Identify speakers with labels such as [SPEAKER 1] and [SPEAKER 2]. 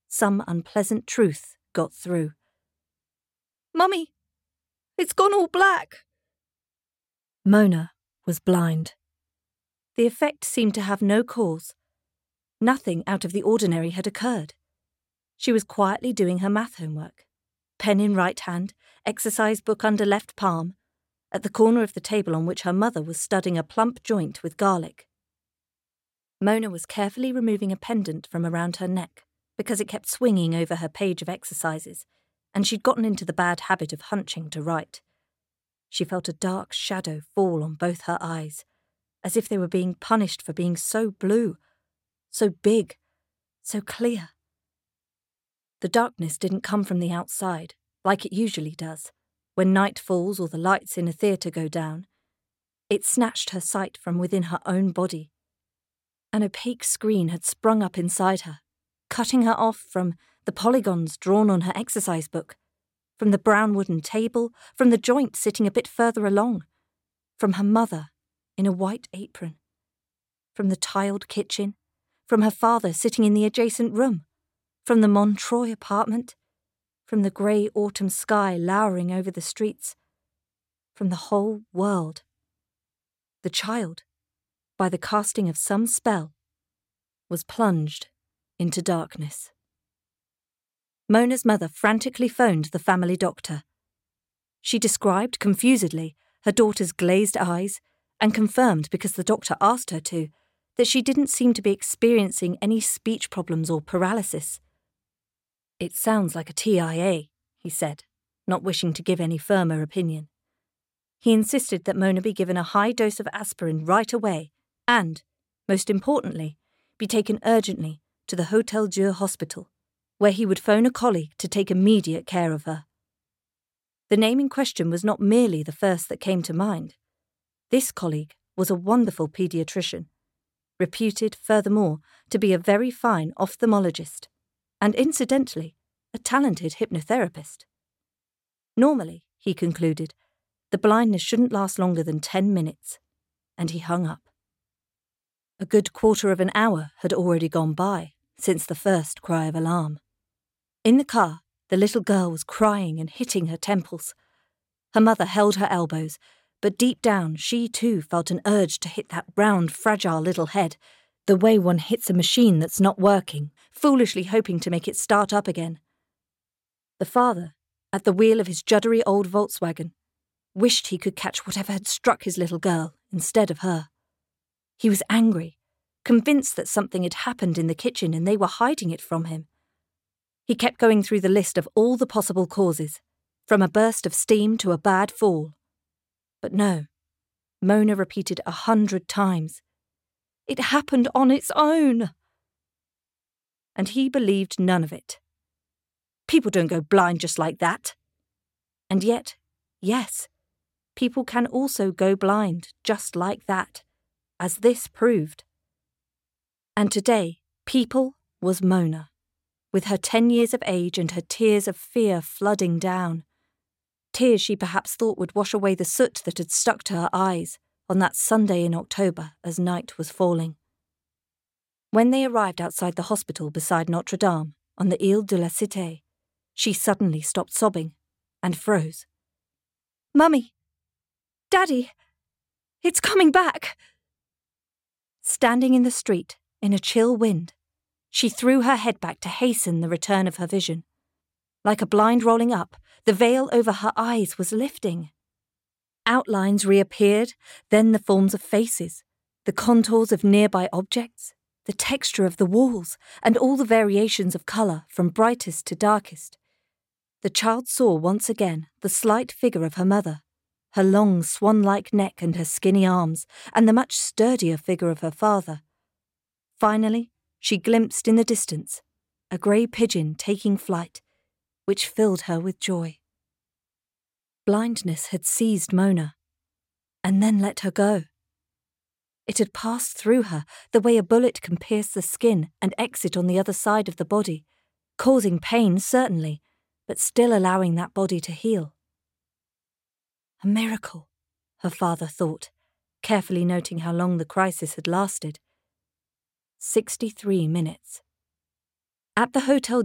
[SPEAKER 1] some unpleasant truth got through. "Mummy, it's gone all black." Mona was blind. The effect seemed to have no cause. Nothing out of the ordinary had occurred. She was quietly doing her math homework, pen in right hand, exercise book under left palm, at the corner of the table on which her mother was studding a plump joint with garlic. Mona was carefully removing a pendant from around her neck because it kept swinging over her page of exercises, and she'd gotten into the bad habit of hunching to write. She felt a dark shadow fall on both her eyes, as if they were being punished for being so blue, so big, so clear. The darkness didn't come from the outside, like it usually does, when night falls or the lights in a theatre go down. It snatched her sight from within her own body. An opaque screen had sprung up inside her, cutting her off from the polygons drawn on her exercise book, from the brown wooden table, from the joint sitting a bit further along, from her mother in a white apron, from the tiled kitchen, from her father sitting in the adjacent room, from the Montreuil apartment, from the grey autumn sky lowering over the streets, from the whole world. The child, by the casting of some spell, was plunged into darkness. Mona's mother frantically phoned the family doctor. She described confusedly her daughter's glazed eyes and confirmed, because the doctor asked her to, that she didn't seem to be experiencing any speech problems or paralysis. "It sounds like a TIA, he said, not wishing to give any firmer opinion. He insisted that Mona be given a high dose of aspirin right away and, most importantly, be taken urgently to the Hôtel Dieu hospital, where he would phone a colleague to take immediate care of her. The name in question was not merely the first that came to mind. This colleague was a wonderful paediatrician, reputed, furthermore, to be a very fine ophthalmologist, and incidentally, a talented hypnotherapist. Normally, he concluded, the blindness shouldn't last longer than 10 minutes, and he hung up. A good quarter of an hour had already gone by since the first cry of alarm. In the car, the little girl was crying and hitting her temples. Her mother held her elbows, but deep down she too felt an urge to hit that round, fragile little head, the way one hits a machine that's not working, foolishly hoping to make it start up again. The father, at the wheel of his juddery old Volkswagen, wished he could catch whatever had struck his little girl instead of her. He was angry, convinced that something had happened in the kitchen and they were hiding it from him. He kept going through the list of all the possible causes, from a burst of steam to a bad fall. But no, Mona repeated 100 times, "It happened on its own." And he believed none of it. People don't go blind just like that. And yet, yes, people can also go blind just like that, as this proved. And today, people was Mona, with her 10 years of age and her tears of fear flooding down. Tears she perhaps thought would wash away the soot that had stuck to her eyes on that Sunday in October as night was falling. When they arrived outside the hospital beside Notre Dame on the Ile de la Cité, she suddenly stopped sobbing and froze. "Mummy! Daddy! It's coming back!" Standing in the street, in a chill wind, she threw her head back to hasten the return of her vision. Like a blind rolling up, the veil over her eyes was lifting. Outlines reappeared, then the forms of faces, the contours of nearby objects, the texture of the walls, and all the variations of colour from brightest to darkest. The child saw once again the slight figure of her mother, her long swan-like neck and her skinny arms, and the much sturdier figure of her father. Finally, she glimpsed in the distance a grey pigeon taking flight, which filled her with joy. Blindness had seized Mona, and then let her go. It had passed through her the way a bullet can pierce the skin and exit on the other side of the body, causing pain certainly, but still allowing that body to heal. A miracle, her father thought, carefully noting how long the crisis had lasted. 63 minutes. At the Hôtel